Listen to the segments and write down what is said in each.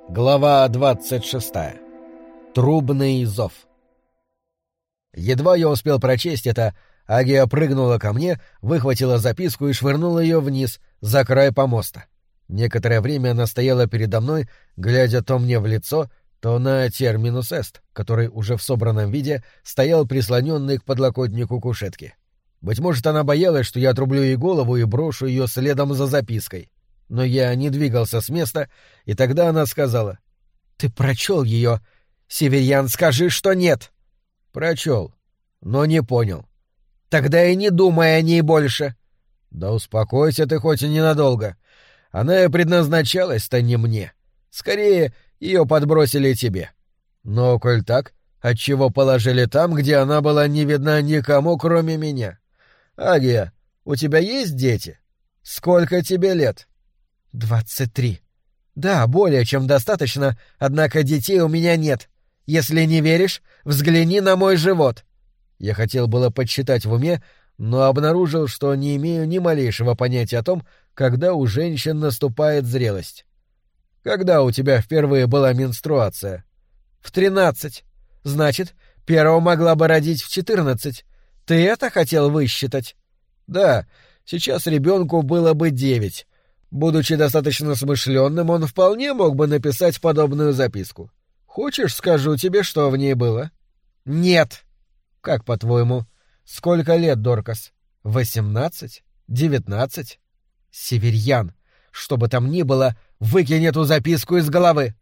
Глава 26. Трубный зов. Едва я успел прочесть это, Агия прыгнула ко мне, выхватила записку и швырнула ее вниз, за край помоста. Некоторое время она стояла передо мной, глядя то мне в лицо, то на терминус эст, который уже в собранном виде стоял прислоненный к подлокотнику кушетки. Быть может, она боялась, что я отрублю ей голову и брошу ее следом за запиской. Но я не двигался с места, и тогда она сказала: «Ты прочел ее? Северьян, скажи, что нет!» «Прочел, но не понял». «Тогда и не думай о ней больше». «Да успокойся ты хоть и ненадолго. Она и предназначалась-то не мне. Скорее, ее подбросили тебе. Но, коль так, отчего положили там, где она была не видна никому, кроме меня? Агия, у тебя есть дети? Сколько тебе лет?» 23. Да, более чем достаточно, однако детей у меня нет. Если не веришь, взгляни на мой живот. Я хотел было подсчитать в уме, но обнаружил, что не имею ни малейшего понятия о том, когда у женщин наступает зрелость. Когда у тебя впервые была менструация? В 13. Значит, первого могла бы родить в 14. Ты это хотел высчитать? Да, сейчас ребенку было бы 9. Будучи достаточно смышленным, он вполне мог бы написать подобную записку. Хочешь, скажу тебе, что в ней было? Нет. Как, по-твоему, сколько лет, Доркас? 18? 19? Северьян, что бы там ни было, выкинь эту записку из головы.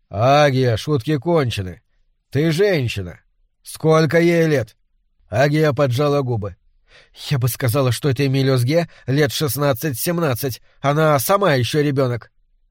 Агия, шутки кончены. Ты женщина. Сколько ей лет? Агия поджала губы. Я бы сказала, что это Эмилиосге лет 16-17. Она сама еще ребенок.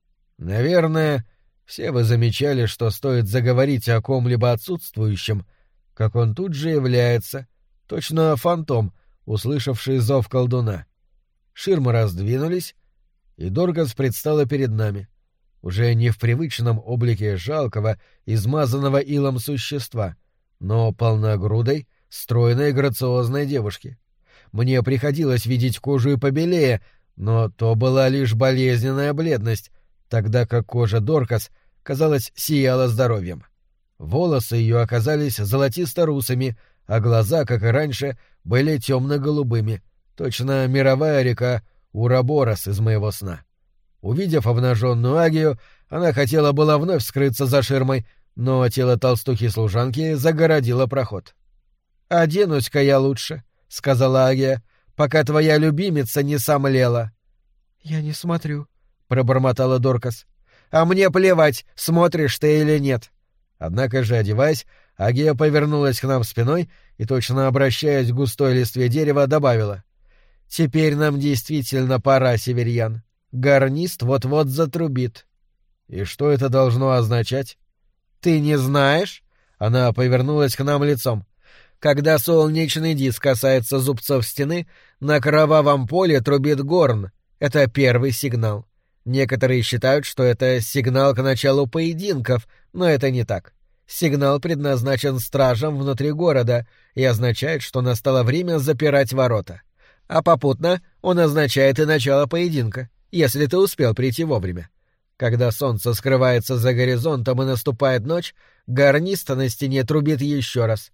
Наверное, все вы замечали, что стоит заговорить о ком-либо отсутствующем, как он тут же является, точно фантом, услышавший зов колдуна. Ширмы раздвинулись, и Доркас предстала перед нами, уже не в привычном облике жалкого, измазанного илом существа, но полногрудой, стройной, грациозной девушки. Мне приходилось видеть кожу и побелее, но то была лишь болезненная бледность, тогда как кожа Доркас, казалось, сияла здоровьем. Волосы ее оказались золотисто-русыми, а глаза, как и раньше, были темно-голубыми, точно мировая река Ураборос из моего сна. Увидев обнаженную Агию, она хотела было вновь скрыться за ширмой, но тело толстухи-служанки загородило проход. «Оденусь-ка я лучше», — сказала Агия, — «пока твоя любимица не сомлела». «Я не смотрю», — пробормотала Доркас. «А мне плевать, смотришь ты или нет». Однако же, одеваясь, Агия повернулась к нам спиной и, точно обращаясь к густой листве дерева, добавила: «Теперь нам действительно пора, Северьян. Гарнист вот-вот затрубит». «И что это должно означать?» «Ты не знаешь?» Она повернулась к нам лицом. «Когда солнечный диск касается зубцов стены, на кровавом поле трубит горн. Это первый сигнал. Некоторые считают, что это сигнал к началу поединков, но это не так. Сигнал предназначен стражам внутри города и означает, что настало время запирать ворота. А попутно он означает и начало поединка, если ты успел прийти вовремя. Когда солнце скрывается за горизонтом и наступает ночь, гарнист на стене трубит еще раз.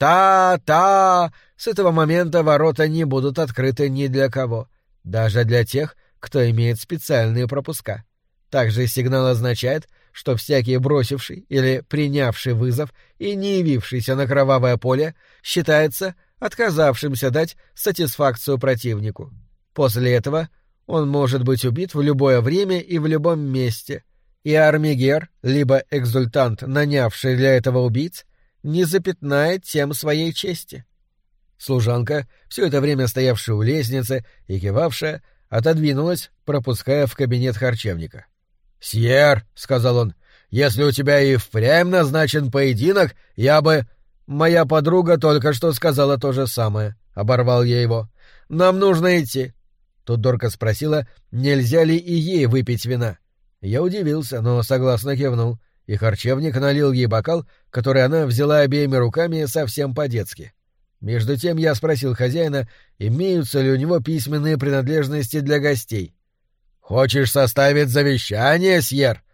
Та-та! С этого момента ворота не будут открыты ни для кого, даже для тех, кто имеет специальные пропуска. Также сигнал означает, что всякий бросивший или принявший вызов и не явившийся на кровавое поле считается отказавшимся дать сатисфакцию противнику. После этого он может быть убит в любое время и в любом месте, и армигер, либо экзультант, нанявший для этого убийц, не запятнает тем своей чести. Служанка, все это время стоявшая у лестницы и кивавшая, отодвинулась, пропуская в кабинет харчевника. «Сьер», — сказал он, — «если у тебя и впрямь назначен поединок, я бы...» «Моя подруга только что сказала то же самое», — оборвал я его. «Нам нужно идти». Тут Дорка спросила, нельзя ли и ей выпить вина. Я удивился, но согласно кивнул, и харчевник налил ей бокал, который она взяла обеими руками совсем по-детски. Между тем я спросил хозяина, имеются ли у него письменные принадлежности для гостей. «Хочешь составить завещание, Сьер?»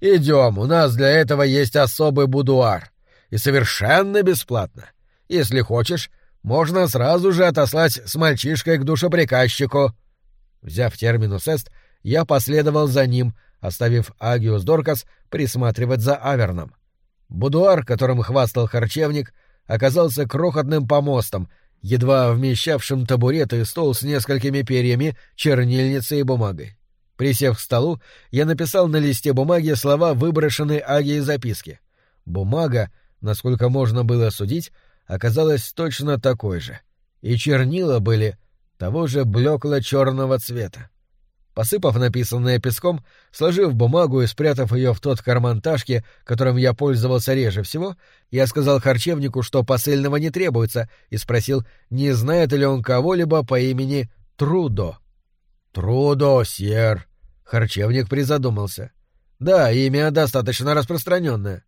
Идем, у нас для этого есть особый будуар. И совершенно бесплатно. Если хочешь, можно сразу же отослать с мальчишкой к душеприказчику». Взяв терминус эст, я последовал за ним, оставив Агиус Доркас присматривать за Аверном. Будуар, которым хвастал харчевник, оказался крохотным помостом, едва вмещавшим табурет и стол с несколькими перьями, чернильницей и бумагой. Присев к столу, я написал на листе бумаги слова выброшенной Агией записки. Бумага, насколько можно было судить, оказалась точно такой же, и чернила были того же блекло-черного цвета. Посыпав написанное песком, сложив бумагу и спрятав ее в тот карман ташки, которым я пользовался реже всего, я сказал харчевнику, что посыльного не требуется, и спросил, не знает ли он кого-либо по имени Трудо. «Трудо, сьер», — харчевник призадумался. «Да, имя достаточно распространенное».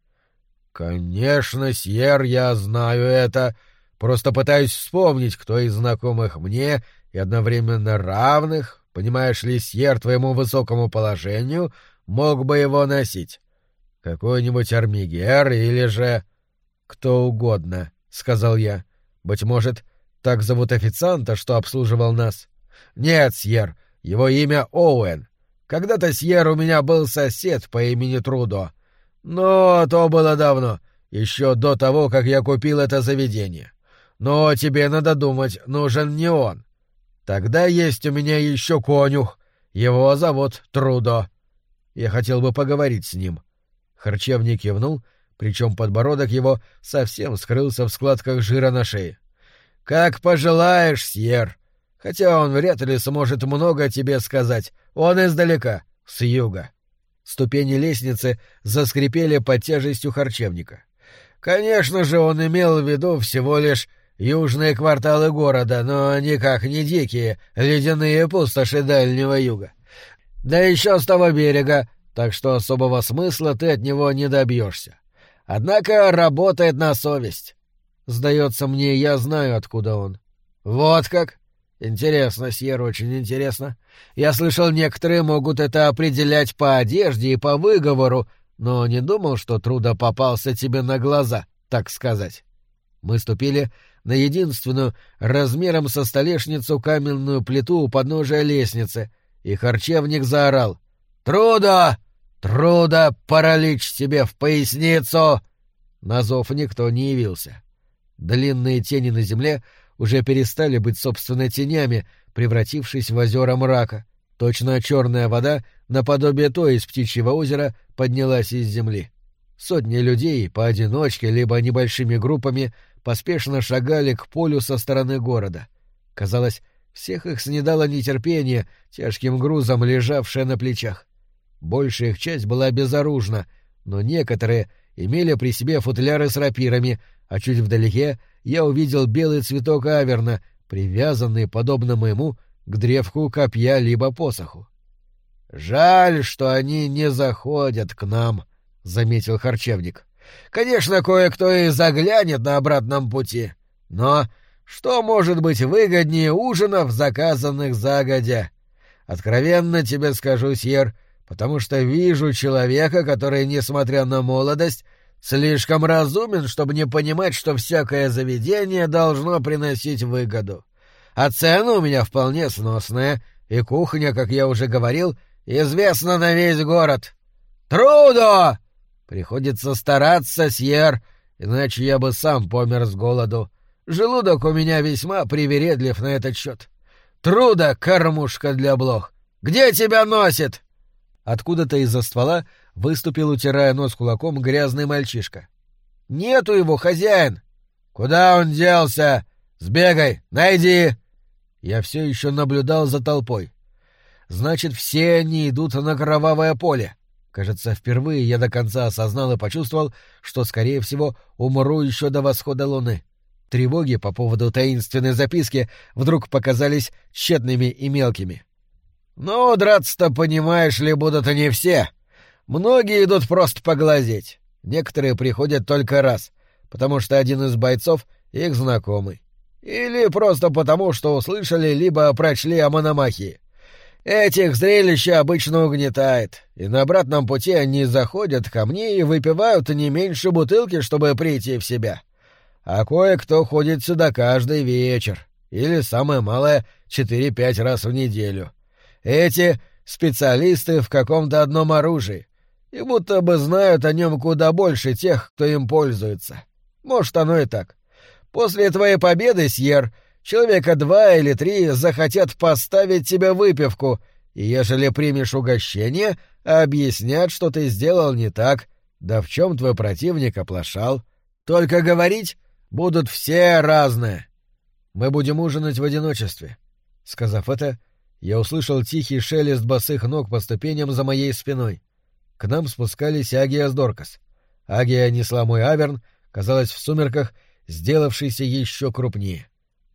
«Конечно, сьер, я знаю это. Просто пытаюсь вспомнить, кто из знакомых мне и одновременно равных, понимаешь ли, сьер, твоему высокому положению, мог бы его носить. Какой-нибудь Армигер или же...» «Кто угодно», — сказал я. «Быть может, так зовут официанта, что обслуживал нас?» «Нет, сьер, его имя Оуэн. Когда-то, сьер, у меня был сосед по имени Трудо. Но то было давно, еще до того, как я купил это заведение. Но тебе надо думать, нужен не он. Тогда есть у меня еще конюх. Его зовут Трудо. Я хотел бы поговорить с ним». Харчевник кивнул, причем подбородок его совсем скрылся в складках жира на шее. «Как пожелаешь, сьер. Хотя он вряд ли сможет много тебе сказать. Он издалека, с юга». Ступени лестницы заскрипели под тяжестью харчевника. Конечно же, он имел в виду всего лишь южные кварталы города, но никак не дикие ледяные пустоши Дальнего Юга. Да еще с того берега, так что особого смысла ты от него не добьешься. Однако работает на совесть. Сдается мне, я знаю, откуда он. Вот как? Интересно, сьер, очень интересно. Я слышал, некоторые могут это определять по одежде и по выговору, но не думал, что Трудо попался тебе на глаза, так сказать. Мы ступили на единственную размером со столешницу каменную плиту у подножия лестницы, и харчевник заорал: «Трудо! Трудо, паралич тебе в поясницу!» На зов никто не явился. Длинные тени на земле уже перестали быть собственно тенями, превратившись в озера мрака. Точно черная вода, наподобие той из Птичьего озера, поднялась из земли. Сотни людей, поодиночке либо небольшими группами, поспешно шагали к полю со стороны города. Казалось, всех их снедало нетерпение, тяжким грузом лежавшее на плечах. Большая их часть была безоружна, но некоторые имели при себе футляры с рапирами, а чуть вдалеке я увидел белый цветок аверна, привязанный, подобно моему, к древку копья либо посоху. «Жаль, что они не заходят к нам», — заметил харчевник. «Конечно, кое-кто и заглянет на обратном пути, но что может быть выгоднее ужинов, заказанных загодя? Откровенно тебе скажу, сьер, потому что вижу человека, который, несмотря на молодость, слишком разумен, чтобы не понимать, что всякое заведение должно приносить выгоду. А цена у меня вполне сносная, и кухня, как я уже говорил, известна на весь город. Трудо! Приходится стараться, сьер, иначе я бы сам помер с голоду. Желудок у меня весьма привередлив на этот счет. Трудо, кормушка для блох. Где тебя носит?» Откуда-то из-за ствола выступил, утирая нос кулаком, грязный мальчишка. «Нету его, хозяин!» «Куда он делся? Сбегай, найди!» Я все еще наблюдал за толпой. Значит, все они идут на кровавое поле. Кажется, впервые я до конца осознал и почувствовал, что, скорее всего, умру еще до восхода луны. Тревоги по поводу таинственной записки вдруг показались тщетными и мелкими. «Ну, драться-то, понимаешь ли, будут и не все. Многие идут просто поглазеть. Некоторые приходят только раз, потому что один из бойцов — их знакомый. Или просто потому, что услышали, либо прочли о Мономахии. Этих зрелище обычно угнетает, и на обратном пути они заходят ко мне и выпивают не меньше бутылки, чтобы прийти в себя. А кое-кто ходит сюда каждый вечер, или самое малое 4-5 раз в неделю. Эти специалисты в каком-то одном оружии, и будто бы знают о нем куда больше тех, кто им пользуется. Может, оно и так. После твоей победы, Сьер, человека 2 или 3 захотят поставить тебе выпивку, и ежели примешь угощение, объяснят, что ты сделал не так, да в чем твой противник оплошал. Только говорить будут все разные. Мы будем ужинать в одиночестве. Сказав это, я услышал тихий шелест босых ног по ступеням за моей спиной. К нам спускались Агия с Доркас. Агия несла мой аверн, казалось, в сумерках, сделавшийся еще крупнее.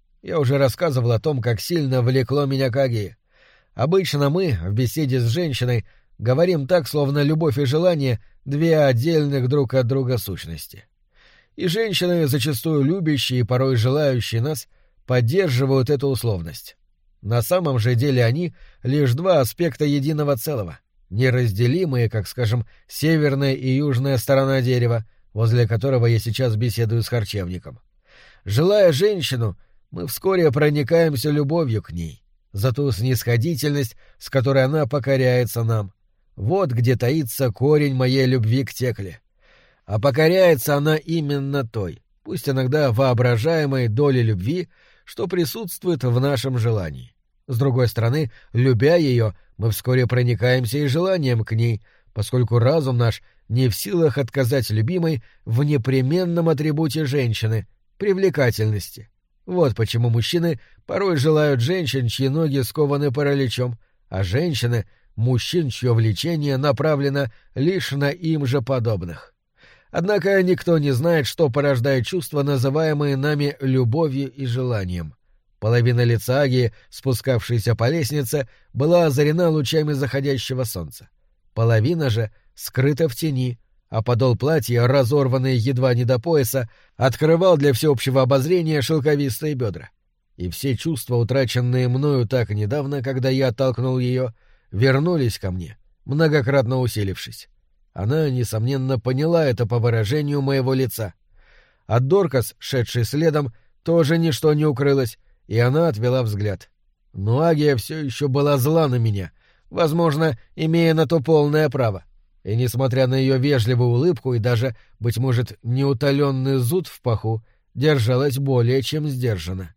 Я уже рассказывал о том, как сильно влекло меня к Агии. Обычно мы, в беседе с женщиной, говорим так, словно любовь и желание — две отдельных друг от друга сущности. И женщины, зачастую любящие и порой желающие нас, поддерживают эту условность. На самом же деле они — лишь два аспекта единого целого, неразделимые, как, скажем, северная и южная сторона дерева, возле которого я сейчас беседую с харчевником. Желая женщину, мы вскоре проникаемся любовью к ней, за ту снисходительность, с которой она покоряется нам. Вот где таится корень моей любви к Текле. А покоряется она именно той, пусть иногда воображаемой доле любви, что присутствует в нашем желании. С другой стороны, любя ее, мы вскоре проникаемся и желанием к ней, поскольку разум наш не в силах отказать любимой в непременном атрибуте женщины — привлекательности. Вот почему мужчины порой желают женщин, чьи ноги скованы параличом, а женщины — мужчин, чье влечение направлено лишь на им же подобных. Однако никто не знает, что порождает чувства, называемые нами любовью и желанием. Половина лица Агии, спускавшейся по лестнице, была озарена лучами заходящего солнца. Половина же скрыта в тени, а подол платья, разорванный едва не до пояса, открывал для всеобщего обозрения шелковистые бедра. И все чувства, утраченные мною так недавно, когда я оттолкнул ее, вернулись ко мне, многократно усилившись. Она, несомненно, поняла это по выражению моего лица. От Доркас, шедшей следом, тоже ничто не укрылось, и она отвела взгляд. Но Агия все еще была зла на меня, возможно, имея на то полное право. И, несмотря на ее вежливую улыбку и даже, быть может, неутоленный зуд в паху, держалась более чем сдержанно.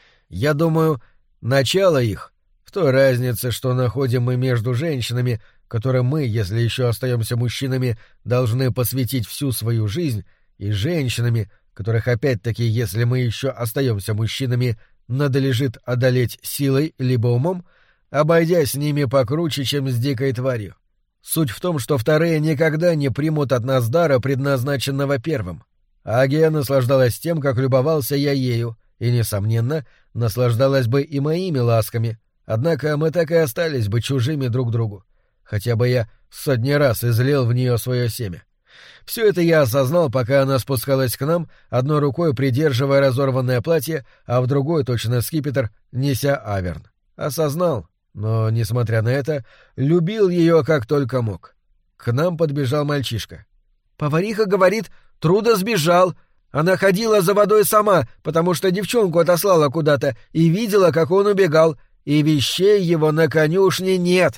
Я думаю, начало их в той разнице, что находим мы между женщинами, которым мы, если еще остаемся мужчинами, должны посвятить всю свою жизнь, и женщинами, которых опять-таки, если мы еще остаемся мужчинами, надлежит одолеть силой либо умом, обойдясь с ними покруче, чем с дикой тварью. Суть в том, что вторые никогда не примут от нас дара, предназначенного первым. Агия наслаждалась тем, как любовался я ею, и, несомненно, наслаждалась бы и моими ласками, однако мы так и остались бы чужими друг другу. Хотя бы я сотни раз излил в нее свое семя. Все это я осознал, пока она спускалась к нам, одной рукой придерживая разорванное платье, а в другой, точно скипетр, неся аверн. Осознал, но, несмотря на это, любил ее как только мог. К нам подбежал мальчишка. «Повариха говорит, Труда сбежал. Она ходила за водой сама, потому что девчонку отослала куда-то, и видела, как он убегал, и вещей его на конюшне нет».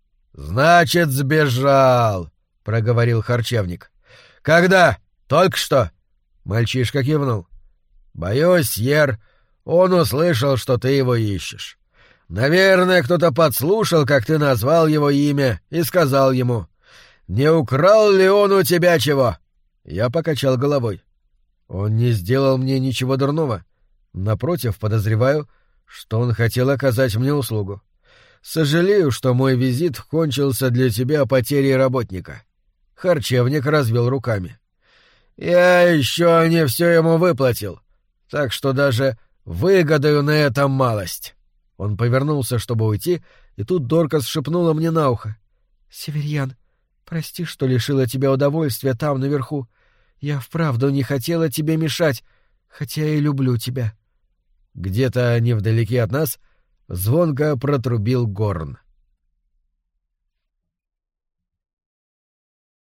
«Значит, сбежал», — проговорил харчевник. «Когда? Только что?» Мальчишка кивнул. «Боюсь, Сьер, он услышал, что ты его ищешь. Наверное, кто-то подслушал, как ты назвал его имя, и сказал ему: «Не украл ли он у тебя чего?» Я покачал головой. «Он не сделал мне ничего дурного. Напротив, подозреваю, что он хотел оказать мне услугу. Сожалею, что мой визит кончился для тебя потерей работника». Харчевник развел руками. «Я еще не все ему выплатил, так что даже выгадаю на этом малость». Он повернулся, чтобы уйти, и тут Доркас шепнула мне на ухо: «Северьян, прости, что лишила тебя удовольствия там, наверху. Я вправду не хотела тебе мешать, хотя и люблю тебя». Где-то невдалеке от нас звонко протрубил горн.